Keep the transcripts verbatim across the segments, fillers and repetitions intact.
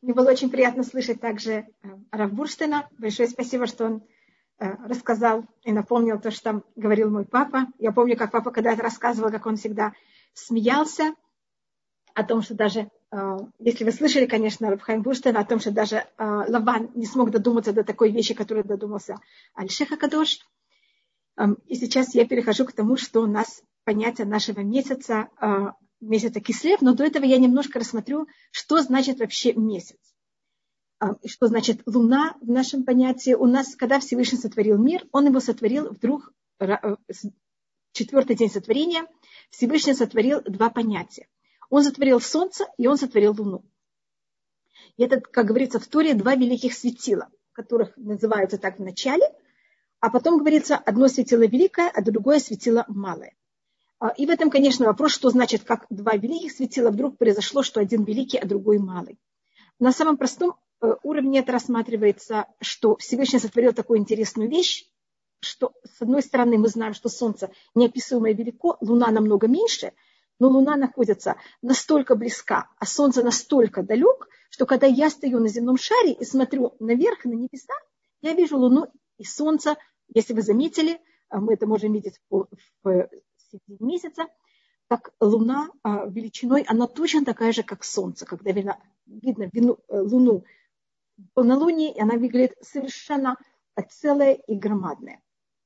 Мне было очень приятно слышать также Рав Бурштейна. Большое спасибо, что он рассказал и напомнил то, что там говорил мой папа. Я помню, как папа когда-то рассказывал, как он всегда смеялся о том, что даже, если вы слышали, конечно, Рав Хаим Бурштейна, о том, что даже Лаван не смог додуматься до такой вещи, которой додумался Аль-Шейх ха-Кадош. И сейчас я перехожу к тому, что у нас понятие нашего месяца, месяца Кислев, но до этого я немножко рассмотрю, что значит вообще месяц. И что значит луна в нашем понятии. У нас, когда Всевышний сотворил мир, он его сотворил вдруг, четвертый день сотворения, Всевышний сотворил два понятия. Он сотворил солнце, и он сотворил луну. И это, как говорится в Торе, два великих светила, которых называются так в начале, а потом говорится, одно светило великое, а другое светило малое. И в этом, конечно, вопрос, что значит, как два великих светила вдруг произошло, что один великий, а другой малый. На самом простом уровне это рассматривается, что Всевышний сотворил такую интересную вещь, что, с одной стороны, мы знаем, что Солнце неописуемо велико, Луна намного меньше, но Луна находится настолько близка, а Солнце настолько далек, что когда я стою на земном шаре и смотрю наверх, на небеса, я вижу Луну и Солнце. Если вы заметили, мы это можем видеть в середине месяца, как Луна величиной, она точно такая же, как Солнце. Когда видно, видно Луну в полнолунии, она выглядит совершенно целая и громадная.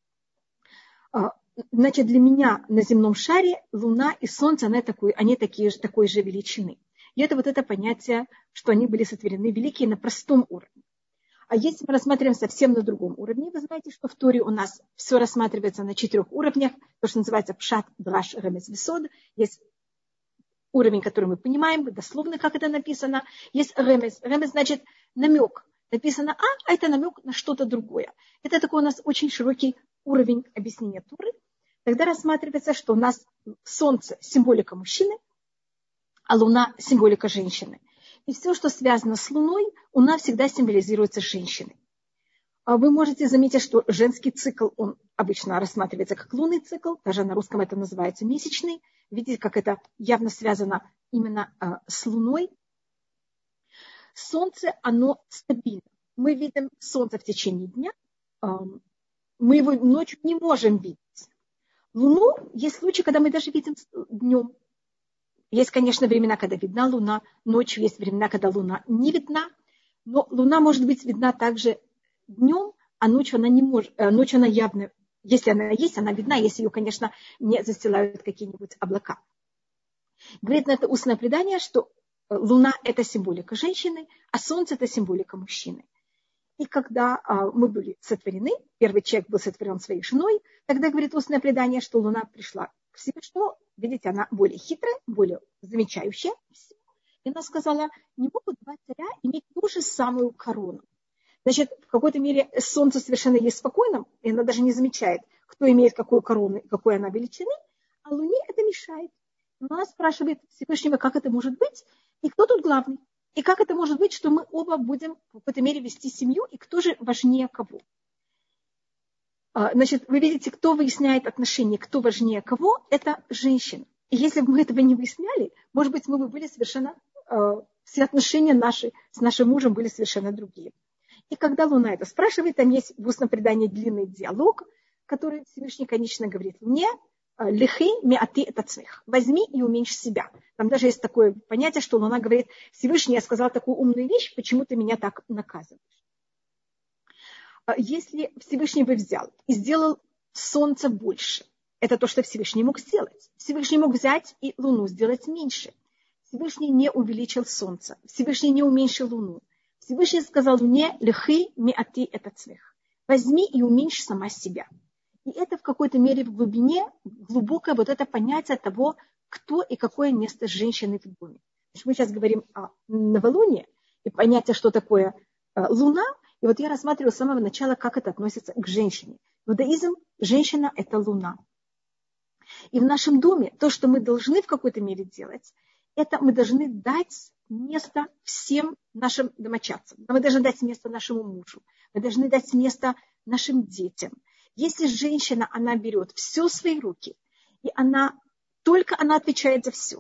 Значит, для меня на земном шаре Луна и Солнце, они, такой, они такие, такой же величины. И это вот это понятие, что они были сотворены великие на простом уровне. А если мы рассматриваем совсем на другом уровне, вы знаете, что в Торе у нас все рассматривается на четырех уровнях, то, что называется пшат, драш, ремес, весод. Есть уровень, который мы понимаем, дословно, как это написано. Есть ремес. Ремес значит намек. Написано А, а это намек на что-то другое. Это такой у нас очень широкий уровень объяснения Торы. Тогда рассматривается, что у нас Солнце – символика мужчины, а Луна – символика женщины. И все, что связано с Луной, у нас всегда символизируется женщиной. Вы можете заметить, что женский цикл, он обычно рассматривается как лунный цикл, даже на русском это называется месячный. Видите, как это явно связано именно с Луной. Солнце, оно стабильно. Мы видим Солнце в течение дня, мы его ночью не можем видеть. Луну есть случаи, когда мы даже видим днем. Есть, конечно, времена, когда видна Луна, ночью есть времена, когда Луна не видна, но Луна может быть видна также днем, а ночью она не может, ночью она явно, если она есть, она видна, если ее, конечно, не застилают какие-нибудь облака. Говорит на это устное предание, что Луна – это символика женщины, а Солнце – это символика мужчины. И когда мы были сотворены, первый человек был сотворен своей женой, тогда говорит устное предание, что Луна пришла к Всевышнему. Видите, она более хитрая, более замечающая. И она сказала, не могут два царя иметь ту же самую корону. Значит, в какой-то мере Солнце совершенно есть спокойным, и она даже не замечает, кто имеет какую корону и какой она величины, а Луне это мешает. Она спрашивает Всевышнего, как это может быть, и кто тут главный. И как это может быть, что мы оба будем в какой-то мере вести семью, и кто же важнее кого? Значит, вы видите, кто выясняет отношения, кто важнее кого, это женщина. И если бы мы этого не выясняли, может быть, мы бы были совершенно, все отношения наши с нашим мужем были совершенно другие. И когда Луна это спрашивает, там есть в устном предании длинный диалог, который Всевышний, конечно, говорит мне, лихи миати это цвех. Возьми и уменьшь себя. Там даже есть такое понятие, что Луна говорит, Всевышний, я сказал такую умную вещь, почему ты меня так наказываешь? Если Всевышний бы взял и сделал Солнце больше, это то, что Всевышний мог сделать. Всевышний мог взять и Луну сделать меньше. Всевышний не увеличил Солнце. Всевышний не уменьшил Луну. Всевышний сказал мне, лихи миати это цвех. Возьми и уменьшь сама себя. И это в какой-то мере в глубине, глубокое вот это понятие того, кто и какое место женщины в доме. Мы сейчас говорим о новолунии и понятие, что такое Луна. И вот я рассматриваю с самого начала, как это относится к женщине. В иудаизм женщина – это Луна. И в нашем доме то, что мы должны в какой-то мере делать, это мы должны дать место всем нашим домочадцам. Мы должны дать место нашему мужу. Мы должны дать место нашим детям. Если женщина, она берет все в свои руки, и она, только она отвечает за все.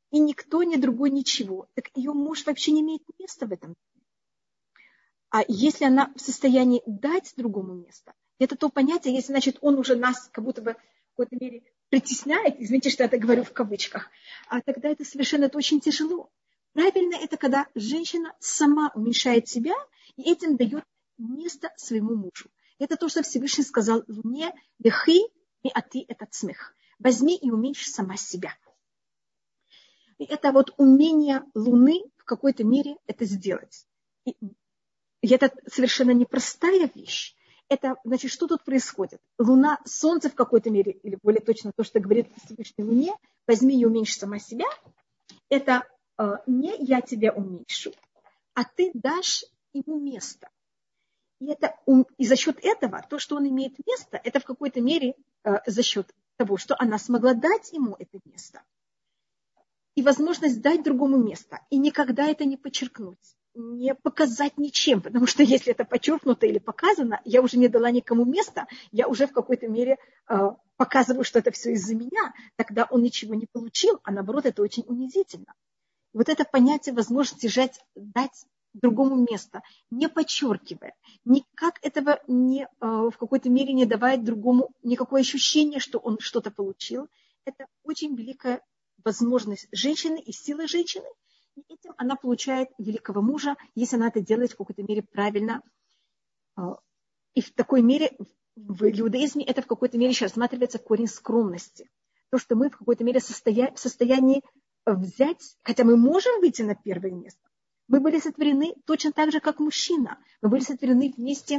и никто, ни другой, ничего, так ее муж вообще не имеет места в этом. А если она в состоянии дать другому место, это то понятие, если, значит, он уже нас как будто бы в какой-то мере притесняет, извините, что я это говорю в кавычках, а тогда это совершенно это очень тяжело. Правильно это, когда женщина сама уменьшает себя и этим дает место своему мужу. Это то, что Всевышний сказал Луне, лехи и а ты этот смех. Возьми и уменьши сама себя. И это вот умение Луны в какой-то мере это сделать. И это совершенно непростая вещь. Это, значит, что тут происходит? Луна, Солнце в какой-то мере, или более точно то, что говорит Всевышний Луне, возьми и уменьши сама себя, это э, не я тебя уменьшу, а ты дашь ему место. И, это, и за счет этого, то, что он имеет место, это в какой-то мере э, за счет того, что она смогла дать ему это место. И возможность дать другому место. И никогда это не подчеркнуть, не показать ничем. Потому что если это подчеркнуто или показано, я уже не дала никому места, я уже в какой-то мере э, показываю, что это все из-за меня. Тогда он ничего не получил, а наоборот, это очень унизительно. Вот это понятие возможности жать, дать другому место, не подчеркивая, никак этого не, э, в какой-то мере не давая другому никакое ощущение, что он что-то получил. Это очень великая возможность женщины и сила женщины. И этим она получает великого мужа, если она это делает в какой-то мере правильно. И в такой мере, в иудаизме это в какой-то мере еще рассматривается корень скромности. То, что мы в какой-то мере состоя... в состоянии взять, хотя мы можем выйти на первое место, мы были сотворены точно так же, как мужчина. Мы были сотворены вместе.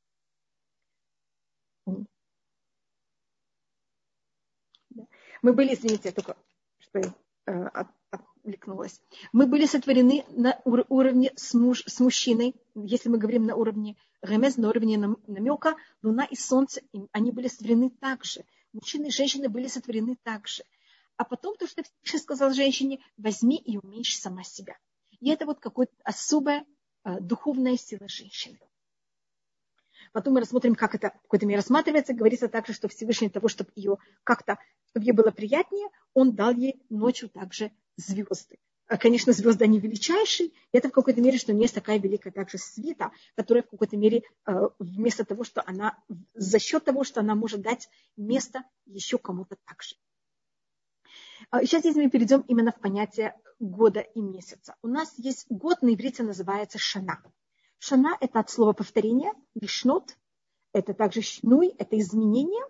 Мы были, извините, я только что я э, отвлекнулась. Мы были сотворены на уровне с, муж, с мужчиной, если мы говорим на уровне ремез, на уровне намека, Луна и Солнце, они были сотворены так же. Мужчины и женщины были сотворены так же. А потом то, что Всевышний сказал женщине, возьми и уменьши сама себя. И это вот какая-то особая э, духовная сила женщины. Потом мы рассмотрим, как это в какой-то мере рассматривается. Говорится также, что Всевышний того, чтобы ее как-то, чтобы ей было приятнее, он дал ей ночью также звезды. Конечно, звезды, они величайшие. И это в какой-то мере, что у нее есть такая великая также свита, которая в какой-то мере вместо того, что она, за счет того, что она может дать место еще кому-то также. Сейчас здесь мы перейдем именно в понятие года и месяца. У нас есть год, на иврите называется шана. Шана – это от слова повторение, лишнот, это также шнуй, это изменение.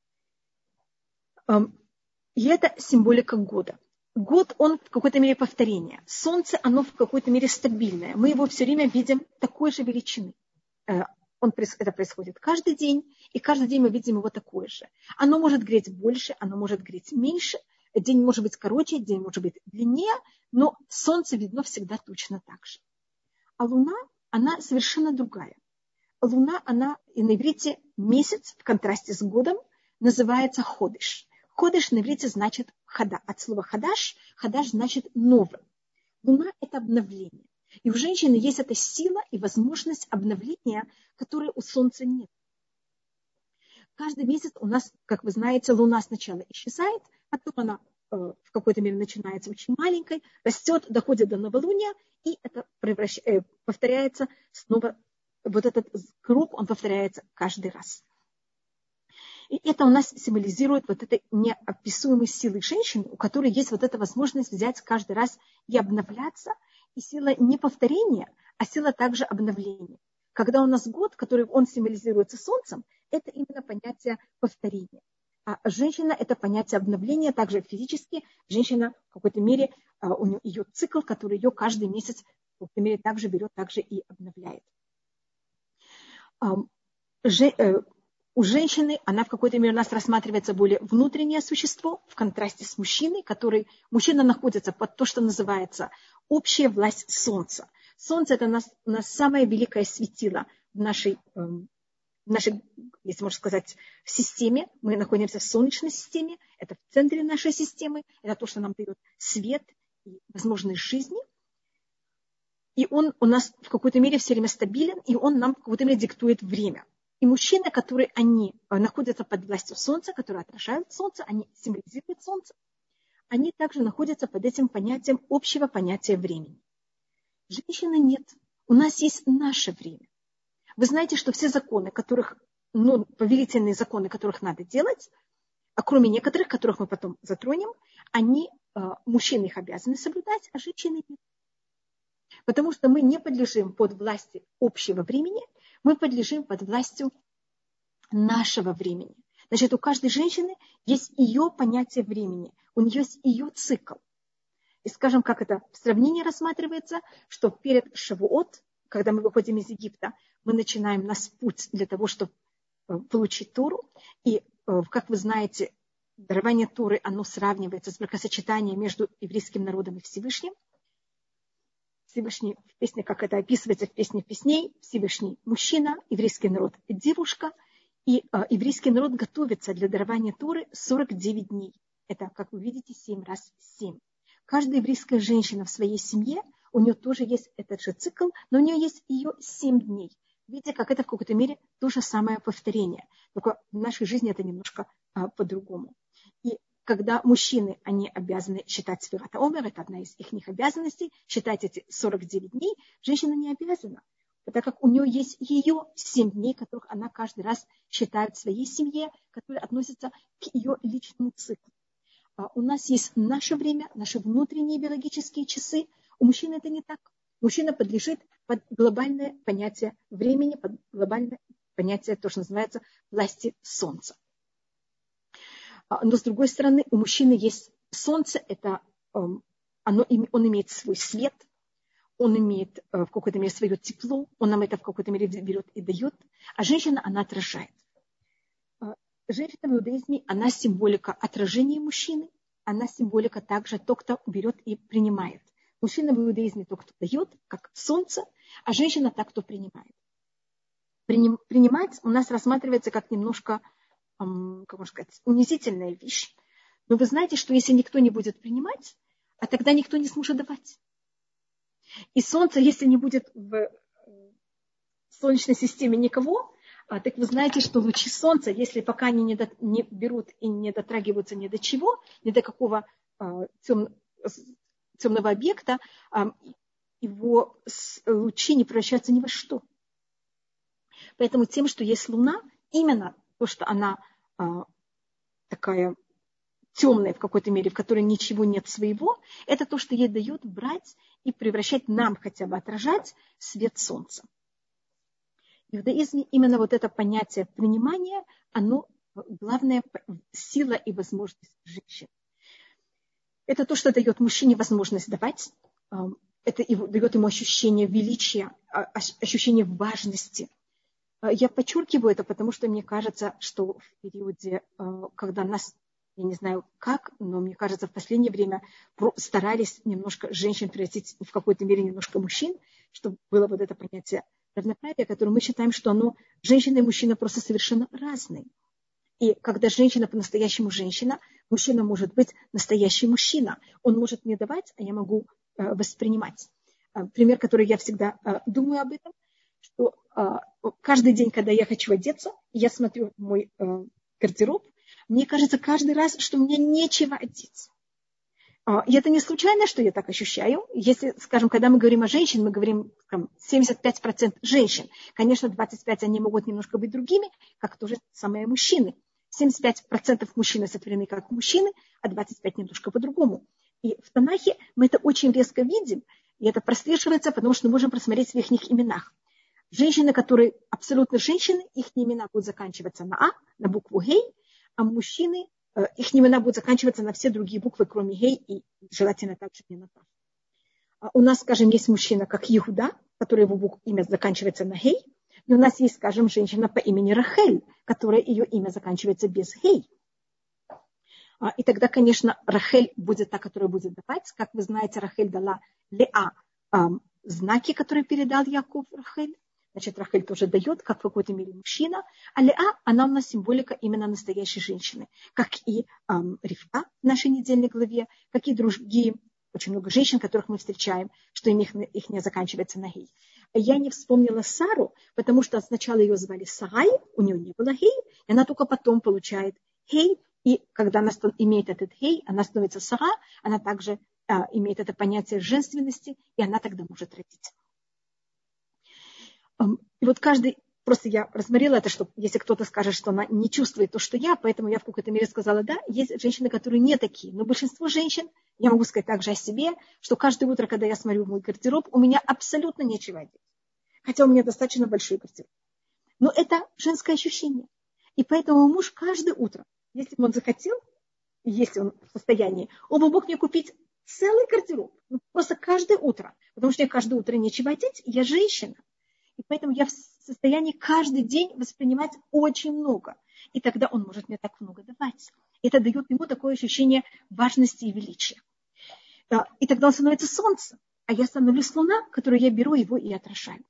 И это символика года. Год, он в какой-то мере повторение. Солнце, оно в какой-то мере стабильное. Мы его все время видим такой же величины. Он, это происходит каждый день, и каждый день мы видим его такое же. Оно может греть больше, оно может греть меньше. День может быть короче, день может быть длиннее, но солнце видно всегда точно так же. А луна, она совершенно другая. Луна, она и на иврите месяц в контрасте с годом называется ходыш. Ходыш на иврите значит хада. От слова хадаш, хадаш значит новый. Луна – это обновление. И у женщины есть эта сила и возможность обновления, которой у солнца нет. Каждый месяц у нас, как вы знаете, луна сначала исчезает, потом она э, в какой-то мере начинается очень маленькой, растет, доходит до новолуния, и это превращ... э, повторяется снова. Вот этот круг, он повторяется каждый раз. И это у нас символизирует вот этой неописуемой силы женщины, у которой есть вот эта возможность взять каждый раз и обновляться. И сила не повторения, а сила также обновления. Когда у нас год, который он символизируется солнцем, это именно понятие повторения. А женщина – это понятие обновления, также физически. Женщина в какой-то мере, у нее ее цикл, который ее каждый месяц в какой-то мере также берет, также и обновляет. У женщины, она в какой-то мере у нас рассматривается более внутреннее существо, в контрасте с мужчиной, который, мужчина находится под то, что называется общая власть солнца. Солнце – это у нас, у нас самое великое светило в нашей, в нашей, если можно сказать, системе. Мы находимся в солнечной системе, это в центре нашей системы, это то, что нам дает свет и возможность жизни. И он у нас в какой-то мере все время стабилен, и он нам в какой-то мере диктует время. И мужчины, которые они находятся под властью солнца, которые отражают солнце, они символизируют солнце. они также находятся под этим понятием общего понятия времени. Женщины нет. У нас есть наше время. Вы знаете, что все законы, которых, ну, повелительные законы, которых надо делать, а кроме некоторых, которых мы потом затронем, они, мужчины их обязаны соблюдать, а женщины нет. Потому что мы не подлежим под властью общего времени, мы подлежим под властью нашего времени. Значит, у каждой женщины есть ее понятие времени, у нее есть ее цикл. И скажем, как это в сравнении рассматривается, что перед Шавуот, когда мы выходим из Египта, мы начинаем наш путь для того, чтобы получить Тору. И, как вы знаете, дарование Торы, оно сравнивается с бракосочетанием между еврейским народом и Всевышним. Всевышний в песне, как это описывается в песне песней, Всевышний мужчина, еврейский народ девушка. И э, еврейский народ готовится для дарования Торы сорок девять дней. Это, как вы видите, семь раз семь. Каждая еврейская женщина в своей семье, у нее тоже есть этот же цикл, но у нее есть ее семь дней. Видите, как это в какой-то мере то же самое повторение. Только в нашей жизни это немножко а, по-другому. И когда мужчины, они обязаны считать Сфират ха-Омер, это одна из их обязанностей, считать эти сорок девять дней, женщина не обязана. Так как у нее есть ее семь дней, которых она каждый раз считает в своей семье, которые относятся к ее личному циклу. А у нас есть наше время, наши внутренние биологические часы. У мужчины это не так. Мужчина подлежит под глобальное понятие времени, под глобальное понятие, то, что называется, власти солнца. Но с другой стороны, у мужчины есть солнце, это, оно, он имеет свой свет, он имеет в какой-то мере свое тепло, он нам это в какой-то мере берет и дает, а женщина, она отражает. Женщина в иудаизме, она символика отражения мужчины, она символика также то, кто берет и принимает. Мужчина в иудаизме тот, кто дает, как солнце, а женщина так, кто принимает. Приним, принимать у нас рассматривается как немножко, эм, как можно сказать, унизительная вещь. Но вы знаете, что если никто не будет принимать, а тогда никто не сможет давать. И солнце, если не будет в Солнечной системе никого, а, так вы знаете, что лучи солнца, если пока они не, до, не берут и не дотрагиваются ни до чего, ни до какого а, тем, темного объекта, а, его лучи не превращаются ни во что. Поэтому тем, что есть Луна, именно то, что она а, такая темная в какой-то мере, в которой ничего нет своего, это то, что ей дает брать и превращать нам хотя бы отражать свет солнца. В иудаизме именно вот это понятие принимания, оно главная сила и возможность женщин. Это то, что дает мужчине возможность давать, это дает ему ощущение величия, ощущение важности. Я подчеркиваю это, потому что мне кажется, что в периоде, когда нас, я не знаю как, но мне кажется, в последнее время старались немножко женщин превратить в какой-то мере немножко мужчин, чтобы было вот это понятие равноправия, которое мы считаем, что оно, женщина и мужчина просто совершенно разные. И когда женщина по-настоящему женщина, мужчина может быть настоящий мужчина. Он может мне давать, а я могу э, воспринимать. Э, пример, который я всегда э, думаю об этом, что э, каждый день, когда я хочу одеться, я смотрю в мой э, гардероб, мне кажется каждый раз, что мне нечего одеть. И это не случайно, что я так ощущаю. Если, скажем, когда мы говорим о женщинах, мы говорим там, семьдесят пять процентов женщин. Конечно, двадцать пять процентов они могут немножко быть другими, как тоже самые мужчины. семьдесят пять процентов мужчины сотворены как мужчины, а двадцать пять процентов немножко по-другому. И в Танахе мы это очень резко видим, и это прослеживается, потому что мы можем просмотреть в их именах. Женщины, которые абсолютно женщины, их имена будут заканчиваться на А, на букву Гей, а мужчины, их имена будут заканчиваться на все другие буквы, кроме Гей, и желательно также не на Тав. У нас, скажем, есть мужчина, как Иуда, который его буква, имя заканчивается на Гей, и у нас есть, скажем, женщина по имени Рахель, которая ее имя заканчивается без Гей. И тогда, конечно, Рахель будет та, которая будет давать. Как вы знаете, Рахель дала Леа знаки, которые передал Яков Рахель. Значит, Рахель тоже дает, как в какой-то мере мужчина. А Леа, она у нас символика именно настоящей женщины. Как и эм, Ривка в нашей недельной главе, как и другие, очень много женщин, которых мы встречаем, что их, их не заканчивается на Гей. Я не вспомнила Сару, потому что сначала ее звали Сарай, у нее не было Гей, и она только потом получает Гей, И когда она имеет этот хей, она становится сара, она также а, имеет это понятие женственности, и она тогда может родить. И вот каждый, просто я рассмотрела это, что если кто-то скажет, что она не чувствует то, что я, поэтому я в какой-то мере сказала, да, есть женщины, которые не такие, но большинство женщин, я могу сказать также о себе, что каждое утро, когда я смотрю в мой гардероб, у меня абсолютно нечего одеть. Хотя у меня достаточно большой гардероб. Но это женское ощущение. И поэтому муж каждое утро, если бы он захотел, если он в состоянии, он бы мог мне купить целый гардероб. Ну, просто каждое утро. Потому что я каждое утро нечего одеть, я женщина. И поэтому я в состоянии каждый день воспринимать очень много. И тогда он может мне так много давать. Это дает ему такое ощущение важности и величия. И тогда он становится солнце. А я становлюсь луна, которую я беру его и отражаю.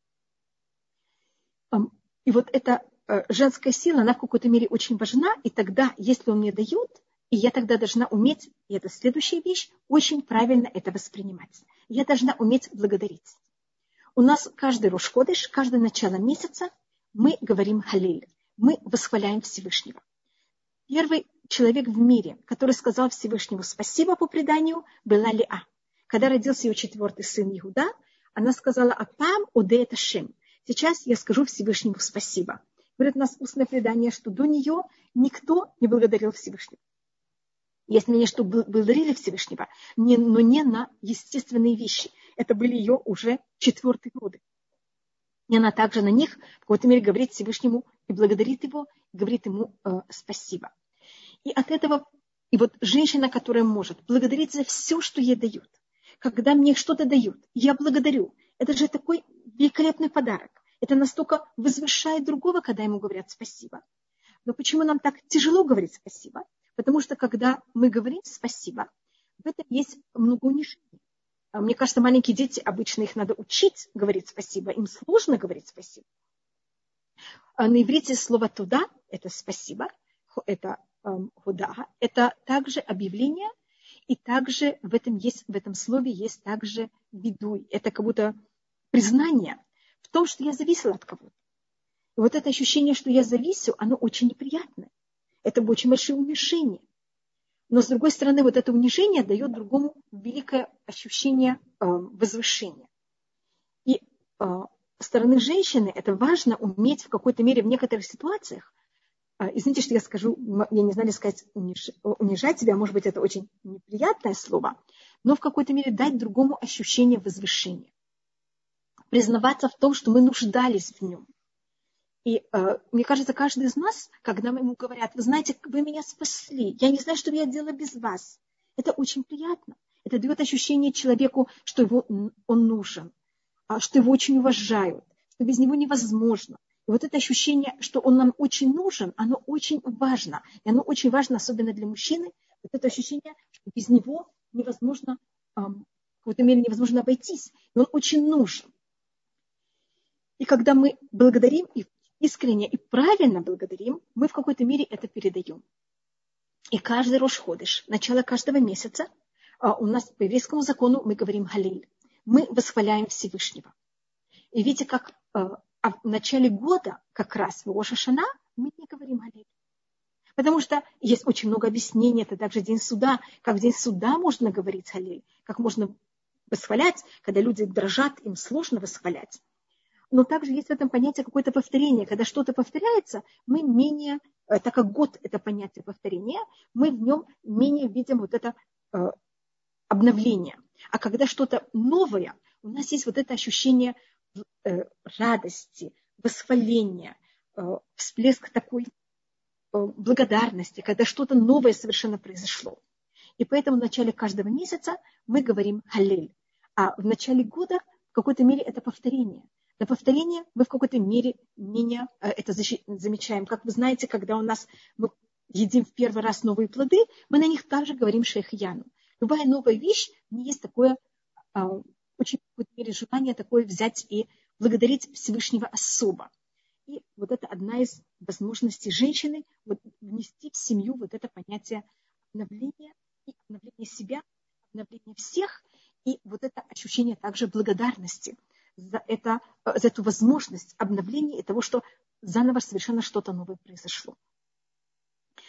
И вот эта женская сила, она в какой-то мере очень важна. И тогда, если он мне дает, и я тогда должна уметь, и это следующая вещь, очень правильно это воспринимать. Я должна уметь благодарить. У нас каждый Рош ходеш, каждое начало месяца мы говорим халиль. Мы восхваляем Всевышнего. Первый человек в мире, который сказал Всевышнему спасибо по преданию, была Леа. Когда родился ее четвертый сын Иуда, она сказала «Апам оде это шем». Сейчас я скажу Всевышнему спасибо. Говорит у нас устное предание, что до нее никто не благодарил Всевышнего. Есть мнение, что благодарили Всевышнего, но не на естественные вещи. Это были ее уже четвертые годы. И она также на них в какой-то мере говорит Всевышнему и благодарит его, и говорит ему э, спасибо. И от этого, и вот женщина, которая может благодарить за все, что ей дают. Когда мне что-то дают, я благодарю. Это же такой великолепный подарок. Это настолько возвышает другого, когда ему говорят спасибо. Но почему нам так тяжело говорить спасибо? Потому что когда мы говорим спасибо, в этом есть много унижения. Мне кажется, маленькие дети, обычно их надо учить говорить спасибо. Им сложно говорить спасибо. На иврите слово «туда» – это спасибо, это «худа», это также объявление, и также в этом, есть, в этом слове есть также видуй. Это как будто признание в том, что я зависела от кого-то. И вот это ощущение, что я зависю, оно очень неприятное. Это очень большое унижение. Но, с другой стороны, вот это унижение дает другому великое ощущение э, возвышения. И э, со стороны женщины это важно уметь в какой-то мере в некоторых ситуациях. Э, извините, что я скажу, я не знаю, сказать униж, унижать себя, может быть, это очень неприятное слово, но в какой-то мере дать другому ощущение возвышения. Признаваться в том, что мы нуждались в нем. И э, мне кажется, каждый из нас, когда ему говорят, вы знаете, вы меня спасли, я не знаю, что бы я делала без вас. Это очень приятно. Это дает ощущение человеку, что его, он нужен, что его очень уважают, что без него невозможно. И вот это ощущение, что он нам очень нужен, оно очень важно. И оно очень важно, особенно для мужчины. Вот это ощущение, что без него невозможно, э, в какой-то мере невозможно обойтись. И он очень нужен. И когда мы благодарим и искренне и правильно благодарим, мы в какой-то мере это передаем. И каждый Рош ходеш, начало каждого месяца, у нас по еврейскому закону мы говорим халиль. Мы восхваляем Всевышнего. И видите, как в начале года, как раз в Рош ха-Шана, мы не говорим халиль. Потому что есть очень много объяснений, это также день суда. Как в день суда можно говорить халиль, как можно восхвалять, когда люди дрожат, им сложно восхвалять. Но также есть в этом понятие какое-то повторение. Когда что-то повторяется, мы менее, так как год это понятие повторения, мы в нем менее видим вот это э, обновление. А когда что-то новое, у нас есть вот это ощущение э, радости, восхваления, э, всплеск такой э, благодарности, когда что-то новое совершенно произошло. И поэтому в начале каждого месяца мы говорим халиль. А в начале года в какой-то мере это повторение. На повторение мы в какой-то мере менее это замечаем. Как вы знаете, когда у нас мы едим в первый раз новые плоды, мы на них также говорим шейхьяну. Любая новая вещь, у нее есть такое очень в какой-то мере желание такое взять и благодарить Всевышнего особо. И вот это одна из возможностей женщины вот, внести в семью вот это понятие обновления и обновления себя, обновления всех, и вот это ощущение также благодарности за, это, за эту возможность обновления и того, что заново совершенно что-то новое произошло.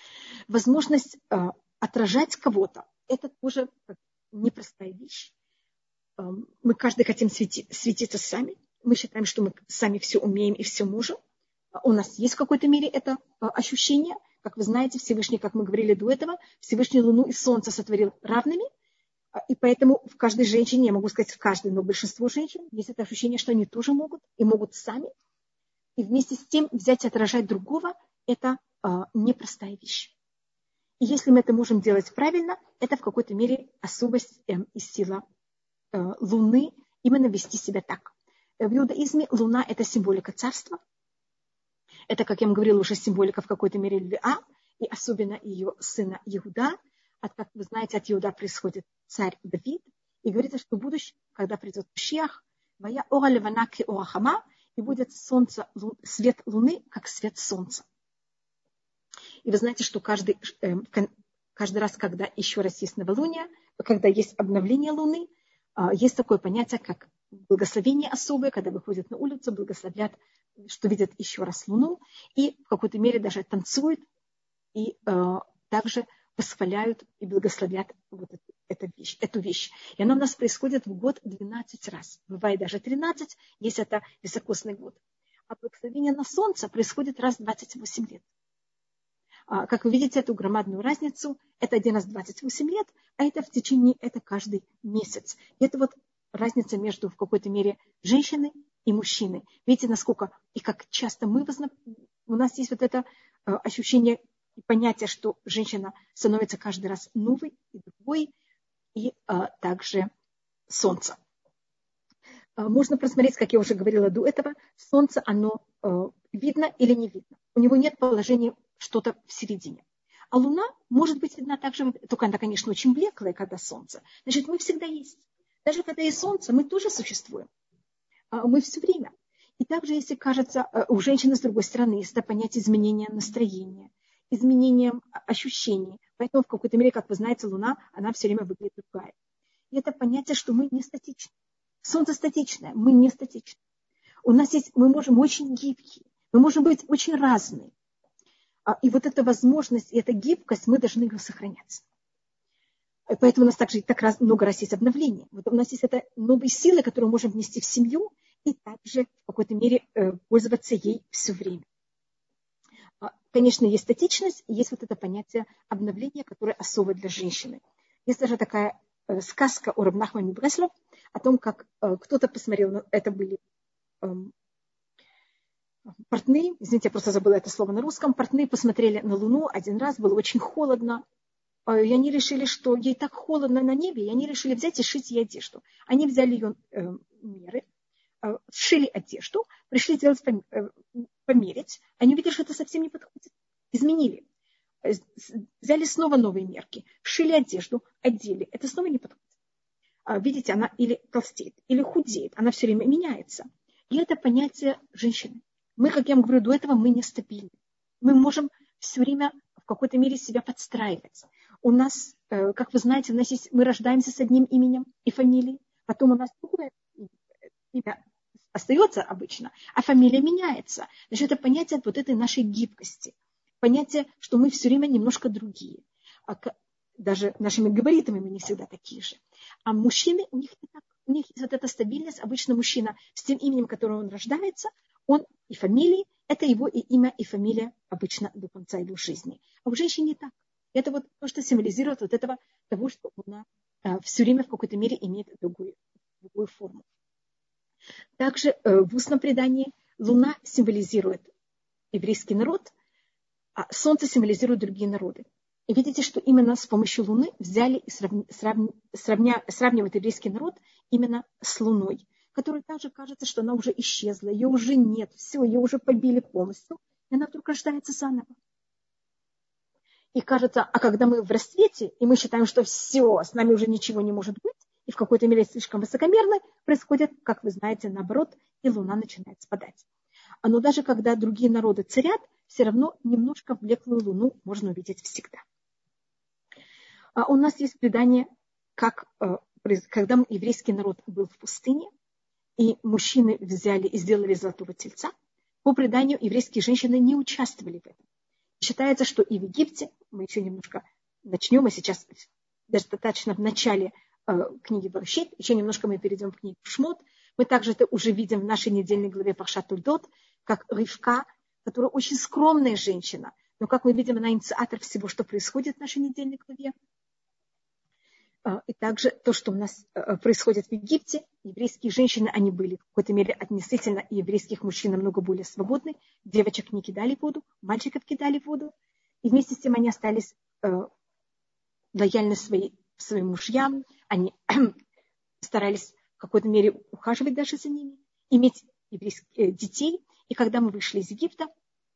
Возможность э, отражать кого-то, это тоже непростая вещь. Э, мы каждый хотим свети, светиться сами. Мы считаем, что мы сами все умеем и все можем. У нас есть в какой-то мере это э, ощущение. Как вы знаете, Всевышний, как мы говорили до этого, Всевышний Луну и Солнце сотворил равными. И поэтому в каждой женщине, я могу сказать в каждой, но большинство женщин, есть это ощущение, что они тоже могут и могут сами. И вместе с тем взять и отражать другого – это э, непростая вещь. И если мы это можем делать правильно, это в какой-то мере особость э, и сила э, Луны именно вести себя так. В иудаизме Луна – это символика царства. Это, как я вам говорила, уже символика в какой-то мере Леа, и особенно ее сына Иуда. От, как вы знаете, от Иуда происходит царь Давид. И говорится, что в будущем, когда придет Машиах, «Вая ора левана ки ора хама», и будет солнце, свет луны, как свет солнца. И вы знаете, что каждый, э, каждый раз, когда еще раз есть новолуние, когда есть обновление луны, э, есть такое понятие, как благословение особое, когда выходят на улицу, благословят, что видят еще раз луну, и в какой-то мере даже танцуют, и э, также восхваляют и благословят вот эту, эту, вещь, эту вещь. И она у нас происходит в год двенадцать раз. Бывает даже тринадцать, если это високосный год. А благословение на солнце происходит раз в двадцать восемь лет. А, как вы видите, эту громадную разницу, это один раз в двадцать восемь лет, а это в течение, это каждый месяц. И это вот разница между в какой-то мере женщиной и мужчиной. Видите, насколько и как часто мы возна... у нас есть вот это э, ощущение и понятие, что женщина становится каждый раз новой и другой, и а, также солнце. А, можно просмотреть, как я уже говорила до этого, солнце, оно а, видно или не видно. У него нет положения что-то в середине. А луна может быть видна также, только она, конечно, очень блеклая, когда солнце. Значит, мы всегда есть. Даже когда есть солнце, мы тоже существуем. А, мы все время. И также, если кажется, у женщины с другой стороны, есть это понятие изменения настроения, изменением ощущений. Поэтому в какой-то мере, как вы знаете, Луна, она все время выглядит другая. И это понятие, что мы не статичны. Солнце статичное, мы не статичны. У нас есть, мы можем очень гибкие, мы можем быть очень разные. И вот эта возможность, и эта гибкость, мы должны ее сохранять. Поэтому у нас также так раз, много раз есть обновления. Вот у нас есть это новые силы, которые мы можем внести в семью, и также в какой-то мере э, пользоваться ей все время. Конечно, есть статичность, и есть вот это понятие обновления, которое особо для женщины. Есть даже такая э, сказка о Рав Нахмане Бреслов, о том, как э, кто-то посмотрел, это были э, портные, извините, я просто забыла это слово на русском, портные посмотрели на Луну один раз, было очень холодно, э, и они решили, что ей так холодно на небе, и они решили взять и шить ей одежду. Они взяли ее э, меры, э, сшили одежду, пришли делать э, померить, они увидели, что это совсем не подходит. Изменили. Взяли снова новые мерки, шили одежду, одели. Это снова не подходит. Видите, она или толстеет, или худеет. Она все время меняется. И это понятие женщины. Мы, как я вам говорю, до этого мы нестабильны. Мы можем все время в какой-то мере себя подстраивать. У нас, как вы знаете, у нас есть, мы рождаемся с одним именем и фамилией, потом у нас другое имя остается обычно, а фамилия меняется. Значит, это понятие вот этой нашей гибкости. Понятие, что мы все время немножко другие. Даже нашими габаритами мы не всегда такие же. А мужчины, у них не так. У них есть вот эта стабильность. Обычно мужчина с тем именем, которым он рождается, он и фамилии, это его и имя, и фамилия обычно до конца его жизни. А у женщин не так. Это вот то, что символизирует вот этого, того, что она все время в какой-то мере имеет другую, другую форму. Также э, в устном предании Луна символизирует еврейский народ, а Солнце символизирует другие народы. И видите, что именно с помощью Луны взяли и сравни, сравни, сравня, сравнивают еврейский народ именно с Луной, которая также кажется, что она уже исчезла, ее уже нет, все, ее уже побили полностью, и она вдруг рождается заново. И кажется, а когда мы в расцвете, и мы считаем, что все, с нами уже ничего не может быть, и в какой-то мере слишком высокомерны, происходит, как вы знаете, наоборот, и Луна начинает спадать. Но даже когда другие народы царят, все равно немножко блеклую Луну можно увидеть всегда. А у нас есть предание, как, когда еврейский народ был в пустыне, и мужчины взяли и сделали золотого тельца, по преданию еврейские женщины не участвовали в этом. считается, что и в Египте, мы еще немножко начнем, а сейчас достаточно в начале э, книги Берешит, еще немножко мы перейдем в книгу Шмот, мы также это уже видим в нашей недельной главе Паршат Тольдот, как Ривка, которая очень скромная женщина, но, как мы видим, она инициатор всего, что происходит в нашей недельной главе. И также то, что у нас происходит в Египте, еврейские женщины, они были в какой-то мере относительно еврейских мужчин намного более свободны. Девочек не кидали в воду, мальчиков кидали в воду. И вместе с тем они остались э, лояльны своей, своим мужьям. Они старались в какой-то мере ухаживать даже за ними, иметь еврейских э, детей. И когда мы вышли из Египта,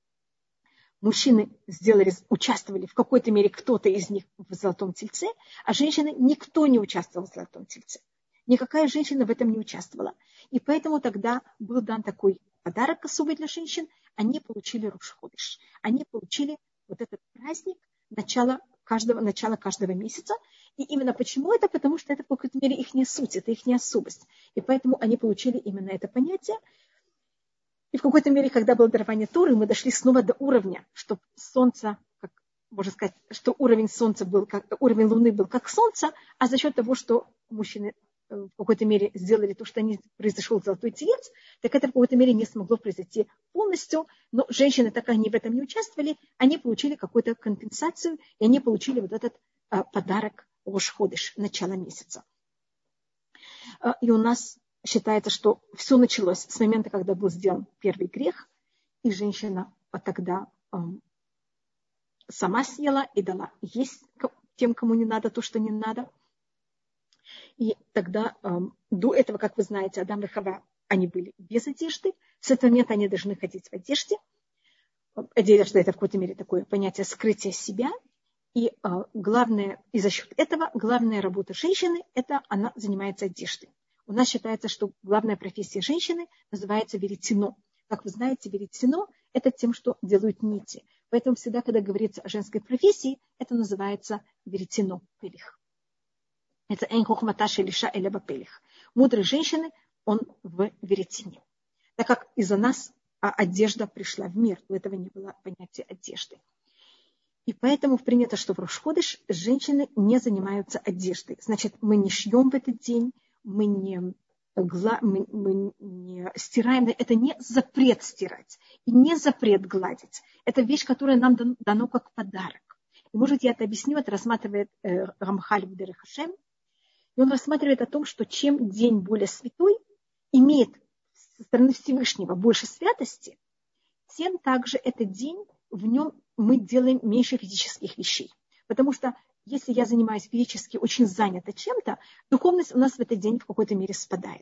мужчины сделали, участвовали в какой-то мере, кто-то из них в золотом тельце, а женщины, никто не участвовал в золотом тельце. Никакая женщина в этом не участвовала. И поэтому тогда был дан такой подарок особый для женщин. Они получили Рош ходеш. Они получили вот этот праздник начала каждого, начала каждого месяца. И именно почему это? Потому что это в какой-то мере их суть, это их особость. И поэтому они получили именно это понятие. И в какой-то мере, когда было дарование Торы, мы дошли снова до уровня, что солнце, как можно сказать, что уровень солнца был, как, уровень Луны был как солнце, а за счет того, что мужчины в какой-то мере сделали то, что они произошел золотой телец, так это в какой-то мере не смогло произойти полностью, но женщины, так как они в этом не участвовали, они получили какую-то компенсацию, и они получили вот этот а, подарок Рош ходеш, начало месяца. А, и у нас считается, что все началось с момента, когда был сделан первый грех, и женщина тогда эм, сама съела и дала есть тем, кому не надо, то, что не надо. И тогда эм, до этого, как вы знаете, Адам и Хава, они были без одежды. С этого момента они должны ходить в одежде. Одежда – это в какой-то мере такое понятие скрытия себя. И э, главное, и за счет этого главная работа женщины – это она занимается одеждой. У нас считается, что главная профессия женщины называется веретено. Как вы знаете, веретено – это тем, что делают нити. Поэтому всегда, когда говорится о женской профессии, это называется веретено, пелих. Это «эн хохмата шелиша элеба пелих». Мудрой женщины, он в веретене. Так как из-за нас одежда пришла в мир, у этого не было понятия одежды. И поэтому принято, что в Рош ходеш женщины не занимаются одеждой. Значит, мы не шьем в этот день, мы не, мы, мы не стираем. Это не запрет стирать и не запрет гладить. Это вещь, которая нам дано как подарок. И, может, я это объясню, это рассматривает э, Рамхаль в Дерех ха-Шем. И он рассматривает о том, что чем день более святой, имеет со стороны Всевышнего больше святости, тем также этот день, в нем мы делаем меньше физических вещей. Потому что если я занимаюсь физически очень занята чем-то, духовность у нас в этот день в какой-то мере спадает.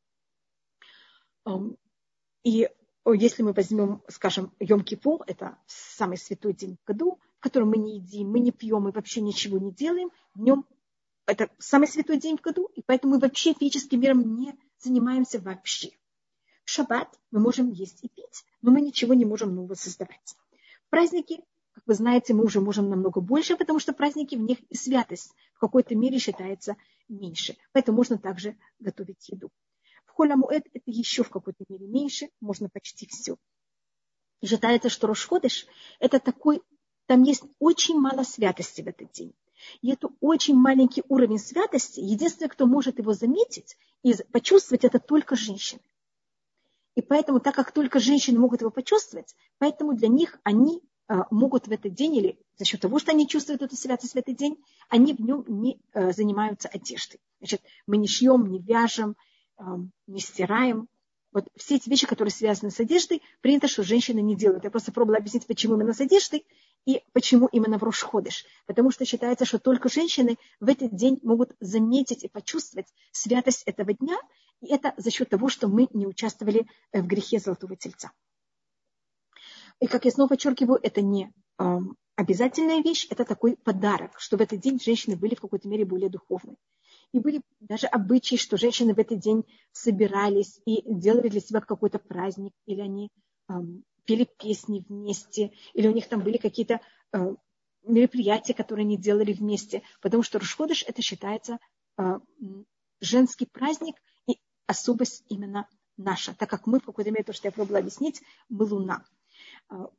И если мы возьмем, скажем, Йом-Кипур, это самый святой день в году, в котором мы не едим, мы не пьем, мы вообще ничего не делаем, в нем это самый святой день в году, и поэтому мы вообще физическим миром не занимаемся вообще. В шаббат мы можем есть и пить, но мы ничего не можем нового создавать. В праздники, как вы знаете, мы уже можем намного больше, потому что праздники, в них и святость в какой-то мере считается меньше. Поэтому можно также готовить еду. В Холь ха-Моэд это еще в какой-то мере меньше, можно почти все. И считается, что Рош ходеш это такой, там есть очень мало святости в этот день. И это очень маленький уровень святости. Единственное, кто может его заметить и почувствовать, это только женщины. И поэтому, так как только женщины могут его почувствовать, поэтому для них они а, могут в этот день, или за счет того, что они чувствуют эту святость в этот день, они в нем не а, занимаются одеждой. Значит, мы не шьем, не вяжем, а, не стираем. Вот все эти вещи, которые связаны с одеждой, принято, что женщины не делают. Я просто пробовала объяснить, почему именно с одеждой и почему именно в Рош ходеш. Потому что считается, что только женщины в этот день могут заметить и почувствовать святость этого дня. И это за счет того, что мы не участвовали в грехе Золотого Тельца. И, как я снова подчеркиваю, это не э, обязательная вещь, это такой подарок, что в этот день женщины были в какой-то мере более духовны. И были даже обычаи, что женщины в этот день собирались и делали для себя какой-то праздник, или они э, пели песни вместе, или у них там были какие-то э, мероприятия, которые они делали вместе. Потому что Рош ходеш это считается э, женский праздник и особость именно наша, так как мы в какой-то мере, то, что я пробовала объяснить, мы луна.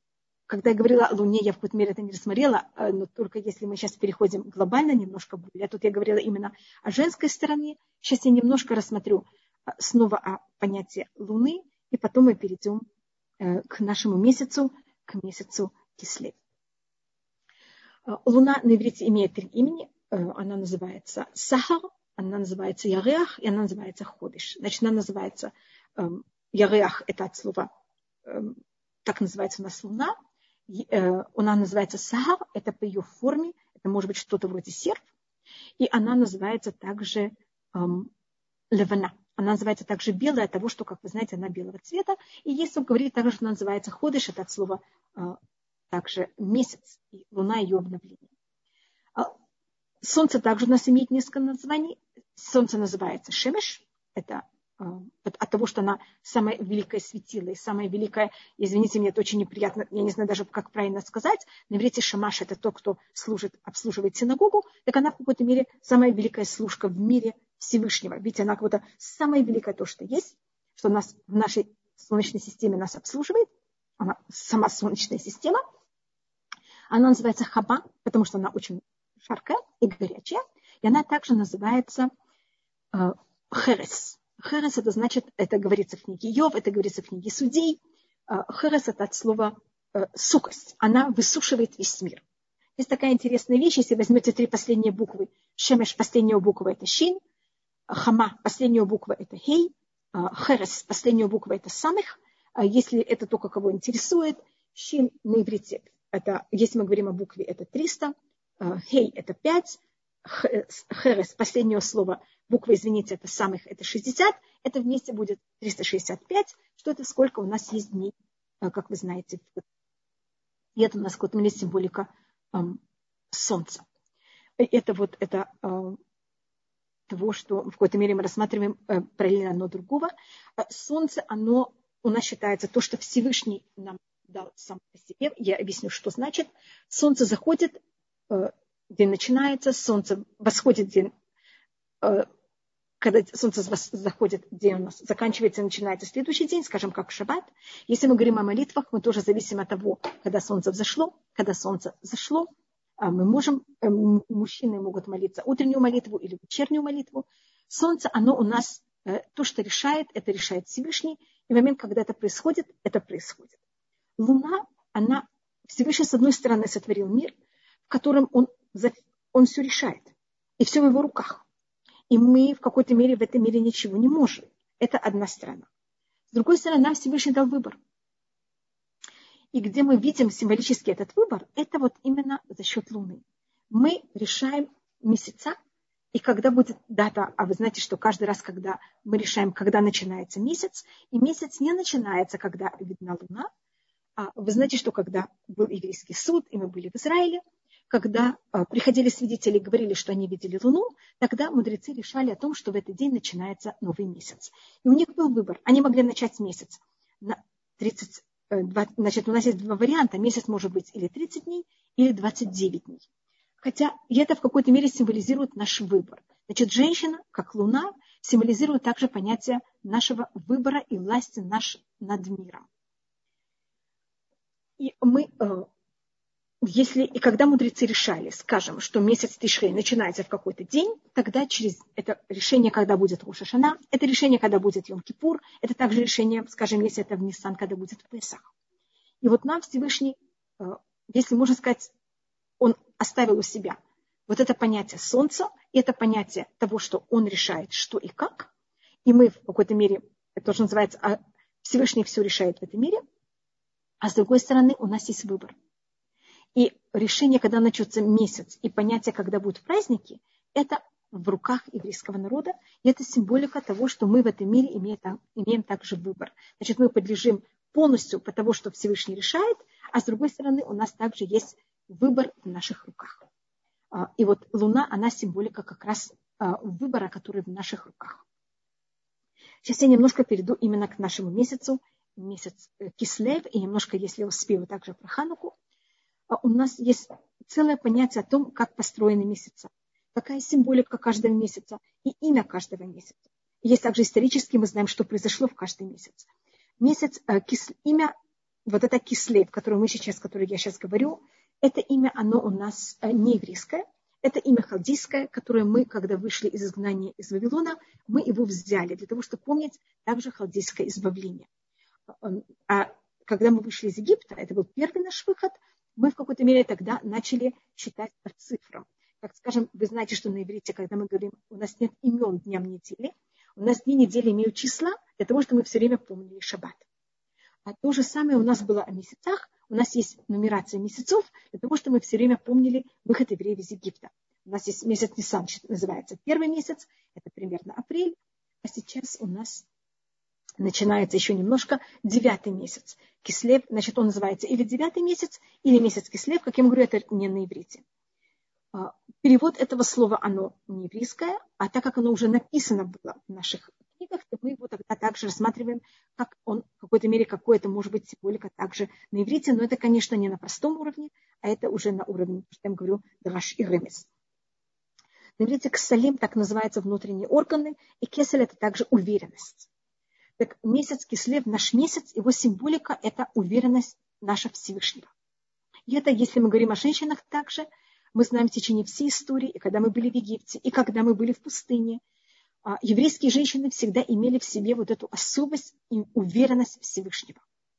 когда я говорила о Луне, я в какой-то мере это не рассмотрела, но только если мы сейчас переходим глобально немножко более. Тут я говорила именно о женской стороне. Сейчас я немножко рассмотрю снова о понятии Луны, и потом мы перейдем к нашему месяцу, к месяцу Кислев. Луна на иврите имеет три имени. Она называется Сахар, она называется Яреах, и она называется Ходиш. Значит, она называется Яреах, это от слова, так называется у нас Луна. Она называется Сахар, это по ее форме, это может быть что-то вроде серп. И она называется также эм, Левана. Она называется также белая, от того, что, как вы знаете, она белого цвета. И если он говорит также, что она называется Ходиш, это от слова э, также месяц, и Луна ее обновление. Солнце также у нас имеет несколько названий. Солнце называется Шемеш, это от того, что она самая великая светила и самая великая, извините, мне это очень неприятно, я не знаю даже, как правильно сказать, на иврите шамаш это тот, кто служит, обслуживает синагогу, так она в какой-то мере самая великая служка в мире Всевышнего. Ведь она как будто самая великая то, что есть, что нас в нашей Солнечной системе нас обслуживает, она сама Солнечная система. Она называется Хаба, потому что она очень жаркая и горячая, и она также называется э, Херес. Херес это значит, это говорится в книге Йов, это говорится в книге Судей. Херес это от слова э, сухость. Она высушивает весь мир. Есть такая интересная вещь, если возьмете три последние буквы. Шемеш, последняя буква это Шин. Хама, последняя буква это Хей. Херес, последняя буква это Самых. Если это только кого интересует, Шин на иврите, это, если мы говорим о букве, это триста. Хей это пять. Херес, последнее слово, буква, извините, это самых, это шестьдесят, это вместе будет триста шестьдесят пять, что это сколько у нас есть дней, как вы знаете. И это у нас в какой-то мере символика эм, солнца. Это вот это э, того, что в какой-то мере мы рассматриваем э, параллельно одно другого. Солнце, оно у нас считается то, что Всевышний нам дал сам по себе. Я объясню, что значит. Солнце заходит, э, день начинается, солнце восходит, день, э, когда солнце заходит, день у нас заканчивается и начинается следующий день, скажем, как шаббат. Если мы говорим о молитвах, мы тоже зависим от того, когда солнце взошло, когда солнце зашло. Мы можем, э, мужчины могут молиться утреннюю молитву или вечернюю молитву. Солнце, оно у нас, э, то, что решает, это решает Всевышний. И в момент, когда это происходит, это происходит. Луна, она, Всевышний с одной стороны сотворил мир, в котором он Он все решает. И все в его руках. И мы в какой-то мере в этом мире ничего не можем. Это одна сторона. С другой стороны, нам Всевышний дал выбор. И где мы видим символически этот выбор, это вот именно за счет Луны. Мы решаем месяца, и когда будет дата, а вы знаете, что каждый раз, когда мы решаем, когда начинается месяц, и месяц не начинается, когда видна Луна, а вы знаете, что когда был еврейский суд, и мы были в Израиле, когда а, приходили свидетели и говорили, что они видели Луну, тогда мудрецы решали о том, что в этот день начинается новый месяц. И у них был выбор. Они могли начать месяц на тридцать, два, значит, у нас есть два варианта. Месяц может быть или тридцать дней, или двадцать девять дней. Хотя и это в какой-то мере символизирует наш выбор. Значит, женщина, как Луна, символизирует также понятие нашего выбора и власти наш над миром. И мы... Если и когда мудрецы решали, скажем, что месяц Тишрей начинается в какой-то день, тогда через это решение, когда будет Рош ха-Шана, это решение, когда будет Йом-Кипур, это также решение, скажем, если это в Ниссан, когда будет Песах. И вот нам Всевышний, если можно сказать, он оставил у себя вот это понятие солнца, и это понятие того, что он решает, что и как, и мы в какой-то мере, это тоже называется, Всевышний все решает в этом мире, а с другой стороны у нас есть выбор. И решение, когда начнется месяц, и понятие, когда будут праздники, это в руках еврейского народа. И это символика того, что мы в этом мире имеем, имеем также выбор. Значит, мы подлежим полностью по тому, что Всевышний решает, а с другой стороны у нас также есть выбор в наших руках. И вот Луна, она символика как раз выбора, который в наших руках. Сейчас я немножко перейду именно к нашему месяцу, месяц Кислев, и немножко, если успею, также про Хануку. У нас есть целое понятие о том, как построены месяца, какая символика каждого месяца и имя каждого месяца. Есть также исторически, мы знаем, что произошло в каждый месяц. Месяц, имя вот это кислев, который мы сейчас, который я сейчас говорю, это имя, оно у нас не еврейское. Это имя халдейское, которое мы, когда вышли из изгнания из Вавилона, мы его взяли для того, чтобы помнить также халдейское избавление. А когда мы вышли из Египта, это был первый наш выход, мы в какой-то мере тогда начали считать по цифрам. Как скажем, вы знаете, что на иврите, когда мы говорим, у нас нет имен дням недели, у нас дни недели имеют числа для того, чтобы мы все время помнили шаббат. А то же самое у нас было о месяцах. У нас есть нумерация месяцев для того, чтобы мы все время помнили выход евреев из Египта. У нас есть месяц Нисан, называется первый месяц, это примерно апрель. А сейчас у нас начинается еще немножко девятый месяц. Кислев, значит, он называется или девятый месяц, или месяц Кислев, как я говорю, это не на иврите. Перевод этого слова, оно не еврейское, а так как оно уже написано было в наших книгах, то мы его тогда также рассматриваем, как он в какой-то мере, какое-то может быть символика также на иврите, но это, конечно, не на простом уровне, а это уже на уровне, что я вам говорю, драш и ремес. На иврите ксалим так называются внутренние органы, и кесель это также уверенность. Так месяц Кислев, наш месяц, его символика это уверенность наша Всевышнего. И это, если мы говорим о женщинах также, мы знаем в течение всей истории, и когда мы были в Египте, и когда мы были в пустыне, еврейские женщины всегда имели в себе вот эту особость и уверенность Всевышнего.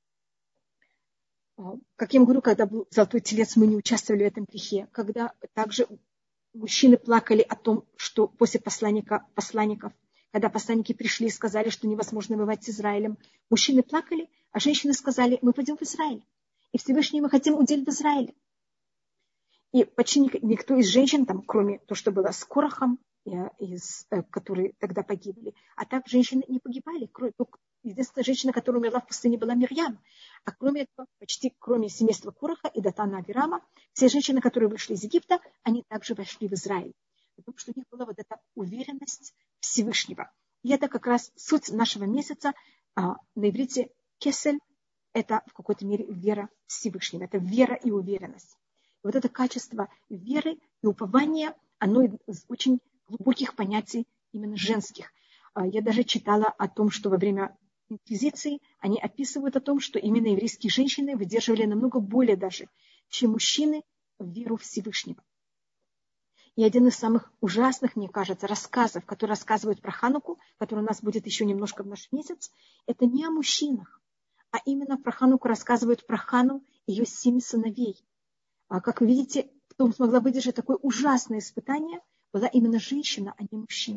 Как я вам говорю, когда был золотой телец, мы не участвовали в этом грехе. Когда также мужчины плакали о том, что после посланника, посланников, когда посланники пришли и сказали, что невозможно воевать с Израилем, мужчины плакали, а женщины сказали, мы пойдем в Израиль. И Всевышний мы хотим удел в Израиле. И почти никто из женщин, там, кроме того, что было с Корахом, из, которые тогда погибли, а так женщины не погибали. Единственная женщина, которая умерла в пустыне, была Мирьям. А кроме этого, почти кроме семейства Кораха и Датана Авирама, все женщины, которые вышли из Египта, они также вошли в Израиль. Потому что у них была вот эта уверенность Всевышнего. И это как раз суть нашего месяца. А, на иврите кесель – это в какой-то мере вера Всевышнего. Это вера и уверенность. И вот это качество веры и упования, оно из очень глубоких понятий именно женских. А, я даже читала о том, что во время инквизиции они описывают о том, что именно еврейские женщины выдерживали намного более даже, чем мужчины, веру Всевышнего. И один из самых ужасных, мне кажется, рассказов, которые рассказывают про Хануку, который у нас будет еще немножко в наш месяц, это не о мужчинах, а именно про Хануку рассказывают про Хану и ее семь сыновей. А как вы видите, кто смогла выдержать такое ужасное испытание, была именно женщина, а не мужчина.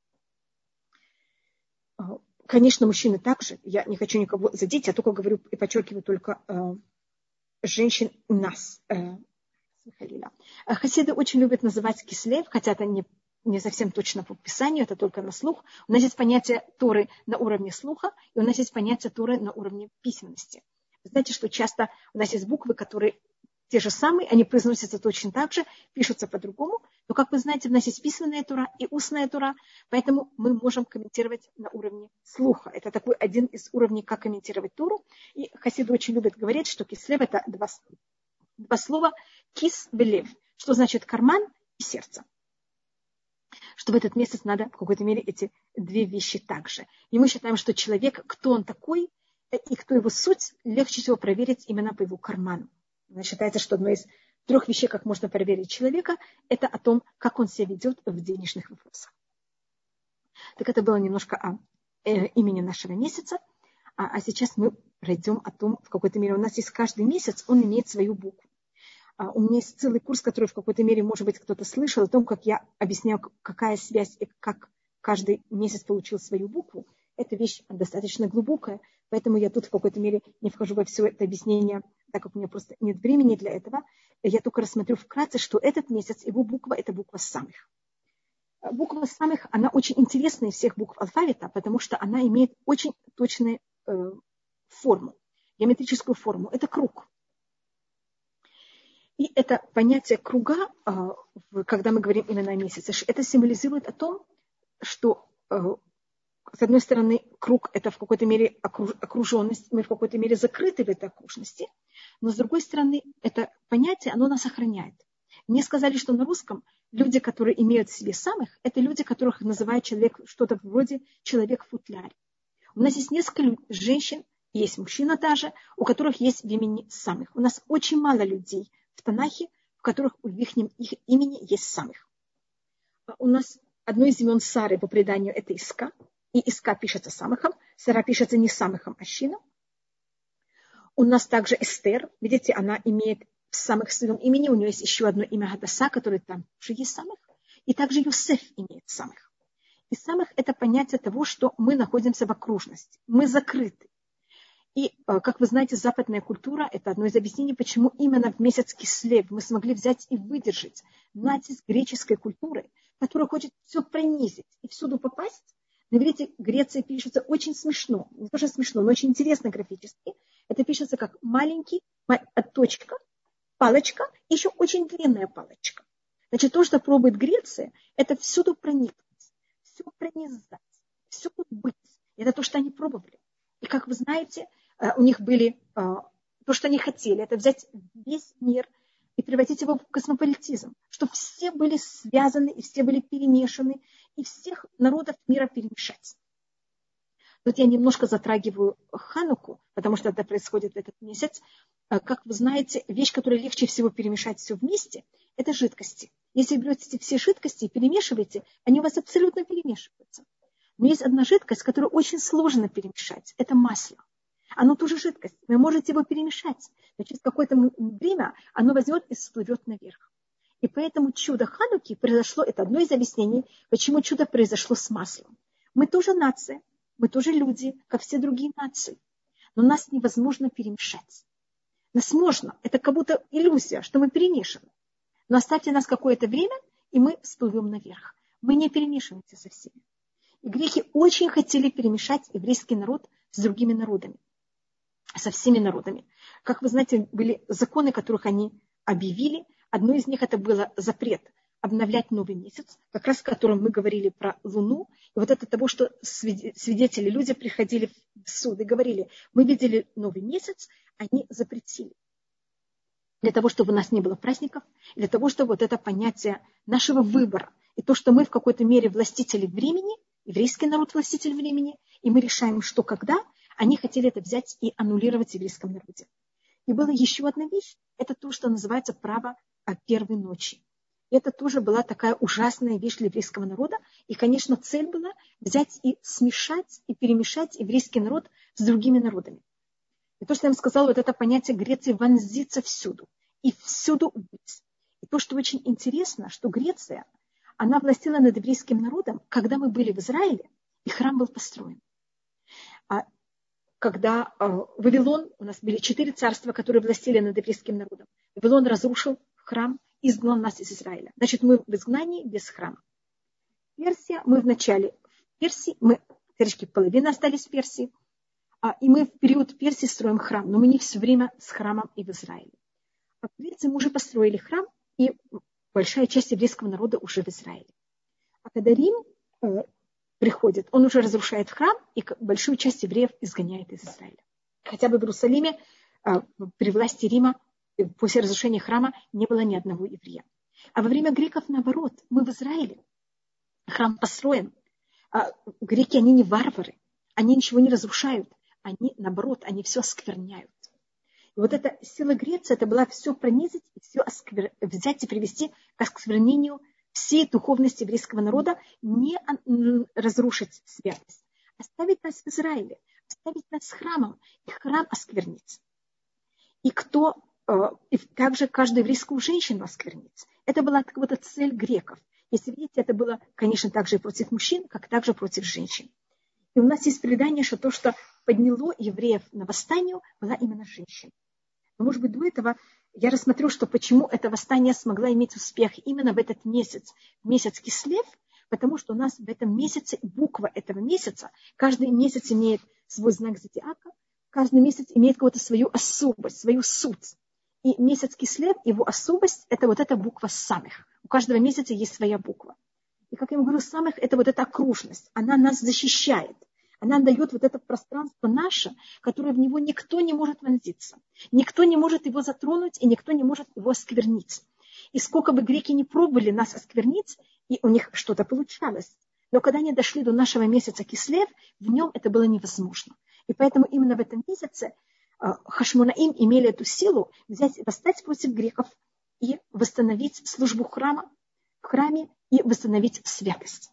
Конечно, мужчины также, я не хочу никого задеть, я только говорю и подчеркиваю только э, женщин нас. Э, Хасиды очень любят называть кислев, хотя это не, не совсем точно по Писанию, это только на слух. У нас есть понятие Торы на уровне слуха, и у нас есть понятие Торы на уровне письменности. Вы знаете, что часто у нас есть буквы, которые те же самые, они произносятся точно так же, пишутся по-другому. Но, как вы знаете, у нас есть письменная Тора и устная Тора, поэтому мы можем комментировать на уровне слуха. Это такой один из уровней, как комментировать Тору. И хасиды очень любят говорить, что кислев – это два, два слова кис белев, что значит карман и сердце. Что в этот месяц надо в какой-то мере эти две вещи также. И мы считаем, что человек, кто он такой и кто его суть, легче всего проверить именно по его карману. Считается, что одно из трех вещей, как можно проверить человека, это о том, как он себя ведет в денежных вопросах. Так это было немножко о э, имени нашего месяца. А, а сейчас мы пройдем о том, в какой-то мере у нас есть каждый месяц, он имеет свою букву. А, у меня есть целый курс, который в какой-то мере, может быть, кто-то слышал, о том, как я объясняю, какая связь и как каждый месяц получил свою букву. Эта вещь достаточно глубокая, поэтому я тут в какой-то мере не вхожу во все это объяснение, так как у меня просто нет времени для этого. Я только рассмотрю вкратце, что этот месяц, его буква – это буква самых. Буква самых, она очень интересная из всех букв алфавита, потому что она имеет очень точную э, форму, геометрическую форму. Это круг. И это понятие круга, э, когда мы говорим именно о месяце, это символизирует о том, что э, с одной стороны, круг – это в какой-то мере окруженность, мы в какой-то мере закрыты в этой окружности, но с другой стороны, это понятие, оно нас охраняет. Мне сказали, что на русском люди, которые имеют в себе самых, это люди, которых называют человек, что-то вроде человек в футляре. У нас есть несколько женщин, есть мужчина даже, у которых есть в имени самых. У нас очень мало людей в Танахе, в которых в их, их имени есть самых. У нас одно из имен Сары по преданию это Иска. И Иска пишется самыхом. Сара пишется не самыхом, а щином. У нас также Эстер. Видите, она имеет в самых своем имени. У нее есть еще одно имя Гадаса, которое там тоже есть самых. И также Йосеф имеет самых. И самых это понятие того, что мы находимся в окружности. Мы закрыты. И, как вы знаете, западная культура – это одно из объяснений, почему именно в месяц Кислев мы смогли взять и выдержать натиск греческой культуры, которая хочет все пронизить и всюду попасть. Но видите, Греция пишется очень смешно. Не то, что смешно, но очень интересно графически. Это пишется как маленький, точка, палочка, и еще очень длинная палочка. Значит, то, что пробует Греция, это всюду проникнуть, все пронизать, все быть. Это то, что они пробовали. И, как вы знаете, у них были то, что они хотели, это взять весь мир и превратить его в космополитизм, чтобы все были связаны и все были перемешаны, и всех народов мира перемешать. Тут я немножко затрагиваю Хануку, потому что это происходит в этот месяц. Как вы знаете, вещь, которую легче всего перемешать все вместе, это жидкости. Если вы берете все жидкости и перемешиваете, они у вас абсолютно перемешиваются. Но есть одна жидкость, которую очень сложно перемешать. Это масло. Оно тоже жидкость. Вы можете его перемешать. Но через какое-то время оно возьмет и всплывет наверх. И поэтому чудо Хануки произошло, это одно из объяснений, почему чудо произошло с маслом. Мы тоже нация, мы тоже люди, как все другие нации. Но нас невозможно перемешать. Нас можно. Это как будто иллюзия, что мы перемешаны. Но оставьте нас какое-то время, и мы всплывем наверх. Мы не перемешиваемся со всеми. И греки очень хотели перемешать еврейский народ с другими народами, со всеми народами. Как вы знаете, были законы, которых они объявили. Одно из них это было запрет обновлять новый месяц, как раз о котором мы говорили про Луну. И вот это того, что свидетели, люди приходили в суд и говорили, мы видели новый месяц, они запретили. Для того, чтобы у нас не было праздников, для того, чтобы вот это понятие нашего выбора, и то, что мы в какой-то мере властители времени, еврейский народ властитель времени, и мы решаем, что когда, они хотели это взять и аннулировать в еврейском народе. И была еще одна вещь, это то, что называется право о первой ночи. И это тоже была такая ужасная вещь для еврейского народа. И, конечно, цель была взять и смешать, и перемешать еврейский народ с другими народами. И то, что я вам сказала, вот это понятие Греции вонзится всюду. И всюду быть. И то, что очень интересно, что Греция, она властила над еврейским народом, когда мы были в Израиле, и храм был построен. А когда э, Вавилон, у нас были четыре царства, которые властили над еврейским народом. Вавилон разрушил храм и изгнал нас из Израиля. Значит, мы в изгнании без храма. Персия, мы в начале в Персии, мы, короче, половина остались в Персии, а, и мы в период Персии строим храм, но мы не все время с храмом и в Израиле. А в Греции мы уже построили храм, и большая часть еврейского народа уже в Израиле. А когда Рим э, приходит, он уже разрушает храм, и большую часть евреев изгоняет из Израиля. Хотя бы в Иерусалиме э, при власти Рима после разрушения храма не было ни одного еврея. А во время греков, наоборот, мы в Израиле. Храм построен. А греки, они не варвары. Они ничего не разрушают. Они, наоборот, они все оскверняют. И вот эта сила Греции, это была все пронизить, все осквер... взять и привести к осквернению всей духовности еврейского народа, не разрушить святость. Оставить нас в Израиле, оставить нас с храмом, и храм осквернить. И кто... И также каждую еврейскую женщину осквернить. Это была такая вот цель греков. Если видите, это было, конечно, также и против мужчин, как также против женщин. И у нас есть предание, что то, что подняло евреев на восстание, была именно женщина. Но, может быть, до этого я рассмотрю, что почему это восстание смогло иметь успех именно в этот месяц, месяц Кислев, потому что у нас в этом месяце, буква этого месяца, каждый месяц имеет свой знак зодиака, каждый месяц имеет какую-то свою особость, свою суть. И месяц Кислев, его особость, это вот эта буква самых. У каждого месяца есть своя буква. И, как я вам говорю, самых, это вот эта окружность. Она нас защищает. Она дает вот это пространство наше, которое в него никто не может вонзиться. Никто не может его затронуть, и никто не может его осквернить. И сколько бы греки не пробовали нас осквернить, и у них что-то получалось. Но когда они дошли до нашего месяца Кислев, в нем это было невозможно. И поэтому именно в этом месяце Хашмонаим имели эту силу взять, восстать против греков и восстановить службу храма, в храме и восстановить святость.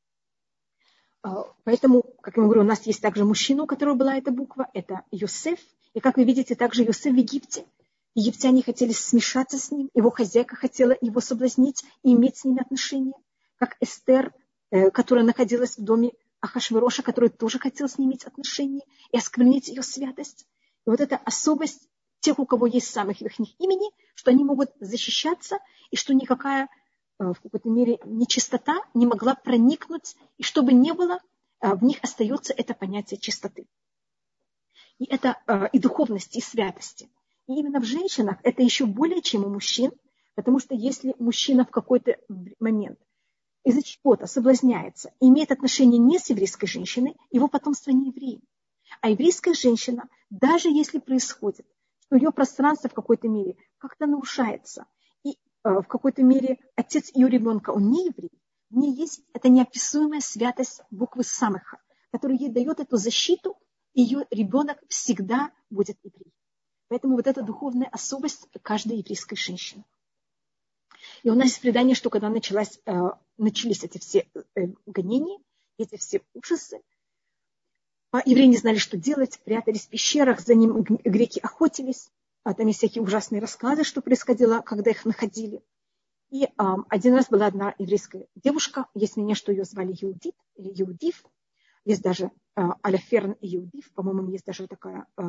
Поэтому, как я говорю, у нас есть также мужчина, у которого была эта буква, это Йосеф. И как вы видите, также Йосеф в Египте. Египтяне хотели смешаться с ним, его хозяйка хотела его соблазнить и иметь с ними отношения. Как Эстер, которая находилась в доме Ахашвероша, который тоже хотел с ней иметь отношения и осквернить ее святость. И вот эта особость тех, у кого есть самых верхних имени, что они могут защищаться, и что никакая, в какой-то мере, нечистота не могла проникнуть, и что бы ни было, в них остается это понятие чистоты. И это и духовности, и святости. И именно в женщинах это еще более, чем у мужчин, потому что если мужчина в какой-то момент из-за чего-то соблазняется, имеет отношение не с еврейской женщиной, его потомство не евреи. А еврейская женщина, даже если происходит, что ее пространство в какой-то мере как-то нарушается, и э, в какой-то мере отец ее ребенка, он не еврей, в ней есть эта неописуемая святость буквы Самеха, которая ей дает эту защиту, и ее ребенок всегда будет еврей. Поэтому вот эта духовная особость каждой еврейской женщины. И у нас есть предание, что когда началась, э, начались эти все э, гонения, эти все ужасы, а евреи не знали, что делать, прятались в пещерах, за ним греки охотились. А там есть всякие ужасные рассказы, что происходило, когда их находили. И э, один раз была одна еврейская девушка, есть мнение, что ее звали Иудит или Иудив. Есть даже э, Аляферн и Иудив, по-моему, есть даже такое э,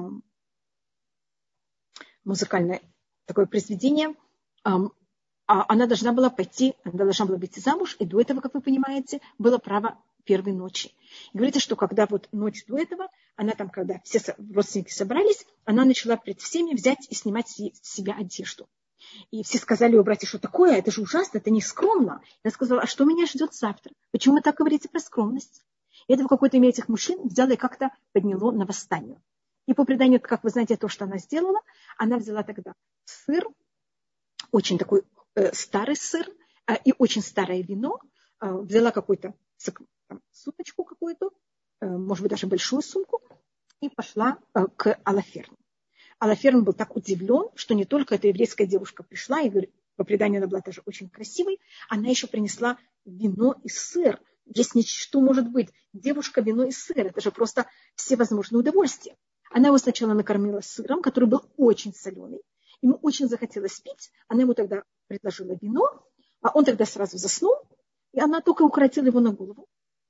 музыкальное такое произведение. Э, Она должна была пойти, она должна была выйти замуж, и до этого, как вы понимаете, было право первой ночи. И говорится, что когда вот ночь до этого, она там, когда все родственники собрались, она начала пред всеми взять и снимать с себя одежду. И все сказали ее братья, что такое, это же ужасно, это не скромно. Она сказала, а что меня ждет завтра? Почему вы так говорите про скромность? И это в какой-то мере этих мужчин взяло и как-то подняло на восстание. И по преданию, как вы знаете, то, что она сделала, она взяла тогда сыр, очень такой старый сыр и очень старое вино, взяла какую-то сумочку какую-то, может быть, даже большую сумку, и пошла к Алаферну. Алаферн был так удивлен, что не только эта еврейская девушка пришла, и по преданию она была тоже очень красивой, она еще принесла вино и сыр. Здесь ничто может быть. Девушка, вино и сыр. Это же просто всевозможные удовольствия. Она его сначала накормила сыром, который был очень соленый. Ему очень захотелось пить. Она ему тогда предложила вино, а он тогда сразу заснул, и она только укоротила его на голову.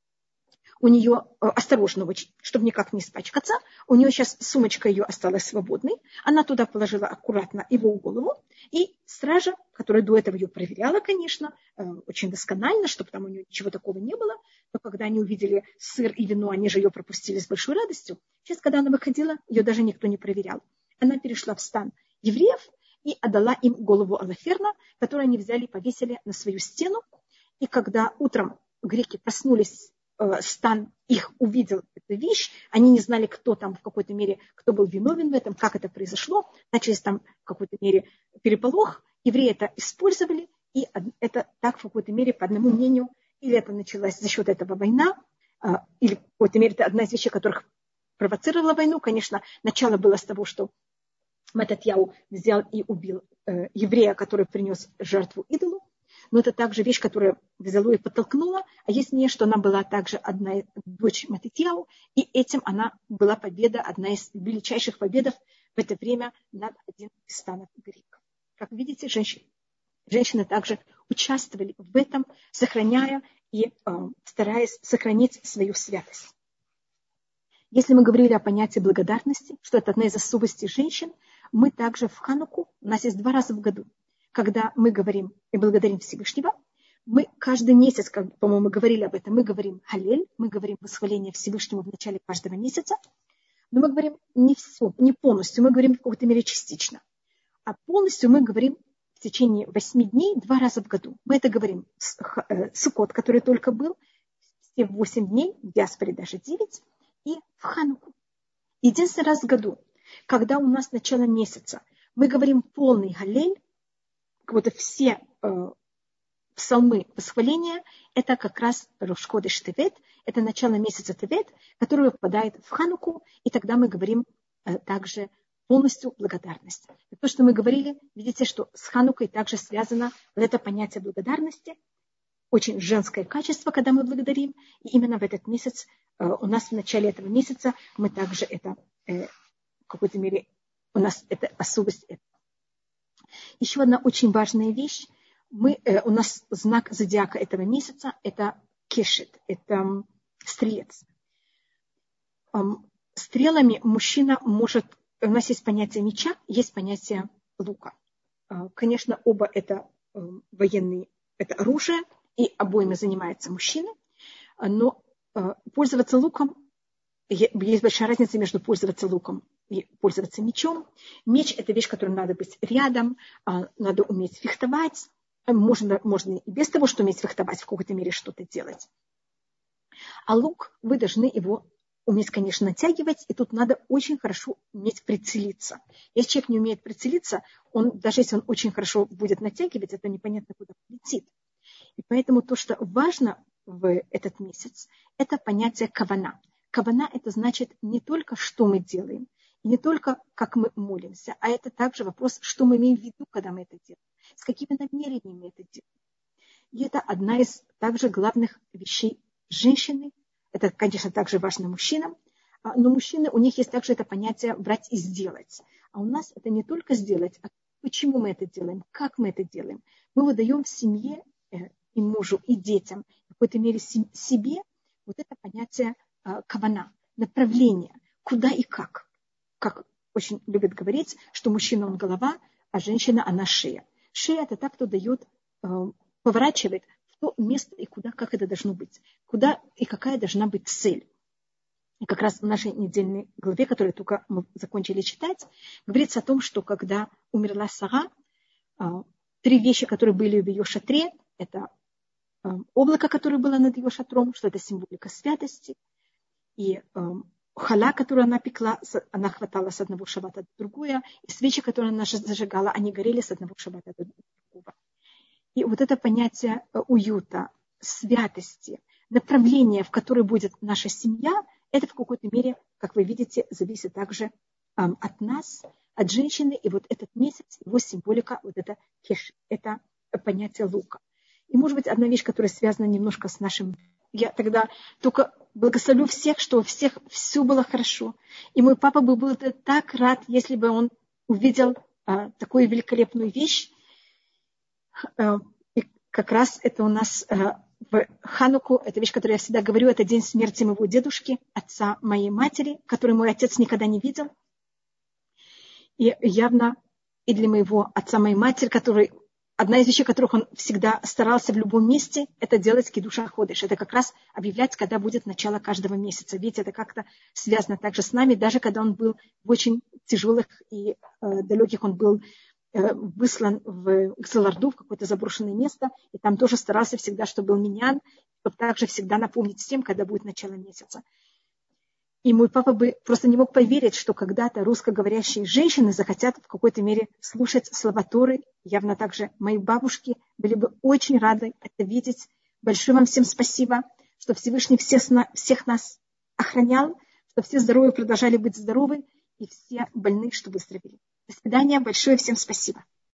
У нее, осторожно очень, чтобы никак не испачкаться, у нее сейчас сумочка ее осталась свободной, она туда положила аккуратно его голову, и стража, которая до этого ее проверяла, конечно, очень досконально, чтобы там у нее ничего такого не было, но когда они увидели сыр и вино, они же ее пропустили с большой радостью. Сейчас, когда она выходила, ее даже никто не проверял. Она перешла в стан евреев и отдала им голову Алаферна, которую они взяли и повесили на свою стену. И когда утром греки проснулись, стан их увидел эту вещь, они не знали, кто там в какой-то мере, кто был виновен в этом, как это произошло, начались там в какой-то мере переполох, евреи это использовали, и это так в какой-то мере, по одному мнению, или это началась за счет этого война, или в какой-то мере это одна из вещей, которых провоцировала войну. Конечно, начало было с того, что Мататьяу взял и убил э, еврея, который принес жертву идолу. Но это также вещь, которая взяла и подтолкнула. А есть мнение, что она была также одна дочь Мататьяу, и этим она была победа, одна из величайших победов в это время над одним из станов греков. Как видите, женщины, женщины также участвовали в этом, сохраняя и э, стараясь сохранить свою святость. Если мы говорили о понятии благодарности, что это одна из особенностей женщин, мы также в Хануку, у нас есть два раза в году, когда мы говорим и благодарим Всевышнего, мы каждый месяц, как, по-моему, мы говорили об этом, мы говорим Халель, мы говорим восхваление Всевышнему в начале каждого месяца, но мы говорим не все, не полностью, мы говорим в какой-то мере частично. А полностью мы говорим в течение восьми дней два раза в году. Мы это говорим Суккот, который только был, все восемь дней, в диаспоре даже девять, и в Хануку. Единственный раз в году, когда у нас начало месяца, мы говорим полный Галель, как будто все, э, псалмы восхваления, это как раз Рош ходеш Тевет, это начало месяца Тевет, который выпадает в Хануку, и тогда мы говорим э, также полностью благодарность. И то, что мы говорили, видите, что с Ханукой также связано вот это понятие благодарности, очень женское качество, когда мы благодарим, и именно в этот месяц, э, у нас в начале этого месяца, мы также это, э, в какой-то мере, у нас это особость. Еще одна очень важная вещь. Мы, э, у нас знак зодиака этого месяца – это кешет, это стрелец. Эм, стрелами мужчина может… У нас есть понятие меча, есть понятие лука. Э, конечно, оба это э, военные, это оружие, и обоими занимается мужчина. Но э, пользоваться луком, есть большая разница между пользоваться луком и пользоваться мечом. Меч – это вещь, которой надо быть рядом, э, надо уметь фехтовать. Можно, можно и без того, что уметь фехтовать, в какой-то мере что-то делать. А лук, вы должны его уметь, конечно, натягивать, и тут надо очень хорошо уметь прицелиться. Если человек не умеет прицелиться, он, даже если он очень хорошо будет натягивать, это непонятно, куда полетит. И поэтому то, что важно в этот месяц, это понятие кавана. Кавана – это значит не только, что мы делаем, и не только, как мы молимся, а это также вопрос, что мы имеем в виду, когда мы это делаем. С какими намерениями мы это делаем. И это одна из также главных вещей женщины. Это, конечно, также важно мужчинам. Но мужчины, у них есть также это понятие брать и сделать. А у нас это не только сделать, а почему мы это делаем, как мы это делаем. Мы выдаем в семье и мужу, и детям, в какой-то мере себе, вот это понятие кавана, направление, куда и как. Как очень любят говорить, что мужчина он голова, а женщина она шея. Шея – это та, кто дает, поворачивает в то место и куда, как это должно быть. Куда и какая должна быть цель. И как раз в нашей недельной главе, которую только мы закончили читать, говорится о том, что когда умерла Сара, три вещи, которые были в ее шатре, это облако, которое было над ее шатром, что это символика святости, и хала, которую она пекла, она хватала с одного шаббата до другого, и свечи, которые она зажигала, они горели с одного шаббата до другого. И вот это понятие уюта, святости, направления, в которое будет наша семья, это в какой-то мере, как вы видите, зависит также эм, от нас, от женщины. И вот этот месяц, его символика, вот это кеш, это понятие лука. И может быть одна вещь, которая связана немножко с нашим... Я тогда только благословлю всех, что у всех все было хорошо. И мой папа бы был так рад, если бы он увидел а, такую великолепную вещь. А, и как раз это у нас а, в Хануку, это вещь, которую я всегда говорю, это день смерти моего дедушки, отца моей матери, который мой отец никогда не видел. И явно и для моего отца моей матери, который... Одна из вещей, которых он всегда старался в любом месте, это делать кидуш ха-ходеш. Это как раз объявлять, когда будет начало каждого месяца. Ведь это как-то связано также с нами, даже когда он был в очень тяжелых и э, далеких, он был э, выслан в Ксаларду, в какое-то заброшенное место, и там тоже старался всегда, чтобы был миньян, чтобы также всегда напомнить всем, когда будет начало месяца. И мой папа бы просто не мог поверить, что когда-то русскоговорящие женщины захотят в какой-то мере слушать слова Торы. Явно также мои бабушки были бы очень рады это видеть. Большое вам всем спасибо, что Всевышний всех, всех нас охранял, что все здоровые продолжали быть здоровы, и все больные, что выздоровели. До свидания. Большое всем спасибо.